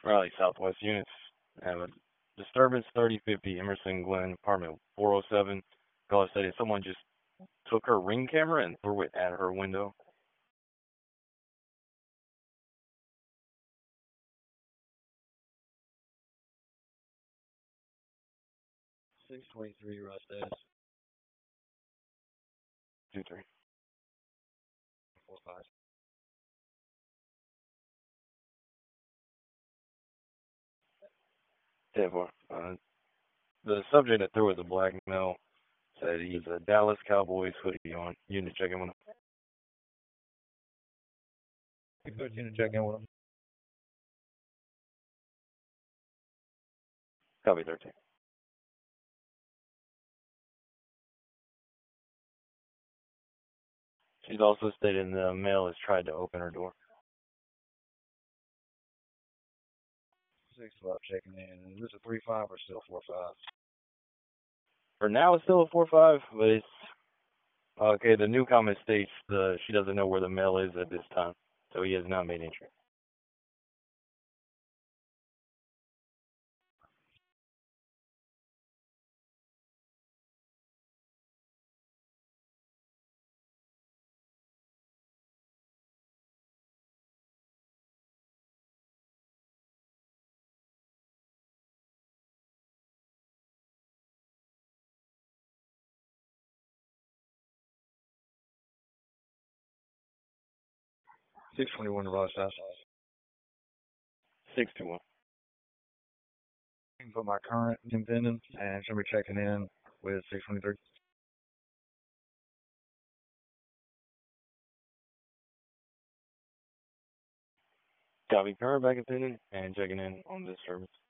Raleigh Southwest units have a disturbance 3050 Emerson Glen, apartment 407. Caller said someone just took her Ring camera and threw it at her window. 623 Russ status. 23. 45. 10-4. The subject that threw it was a black male. Said he's a Dallas Cowboys hoodie on. Unit checking with him. Good unit check in with him. Copy 13. She's also stated the male has tried to open her door. 6-5 checking in. Is this a 3-5 or still 4-5? For now, it's still a 4-5, but it's okay. The new comment states she doesn't know where the male is at this time, so he has not made entry. 621 Ross House. 621. I can put my current in pending and she'll be checking in with 623. Copy current back opinion and checking in on this service.